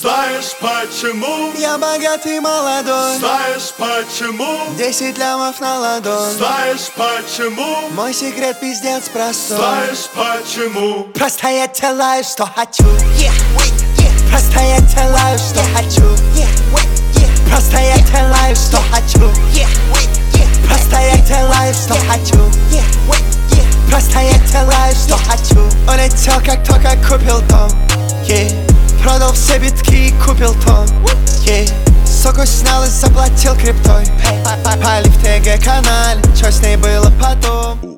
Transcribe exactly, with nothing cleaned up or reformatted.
Знаешь почему? Я богатый молодой. Знаешь почему? Десять лямов на ладонь. Знаешь почему? Мой секрет пиздец простой. Знаешь почему? Просто я делаю, что хочу. Просто я делаю, что хочу. Просто я делаю, что хочу. Просто я делаю, что хочу. Просто я делаю, что хочу. Улетел, как только купил дом. Yeah. Продал все битки и купил тон. Yeah. Суку снял и заплатил криптой. Пали в ТГ канале, что с ней было потом.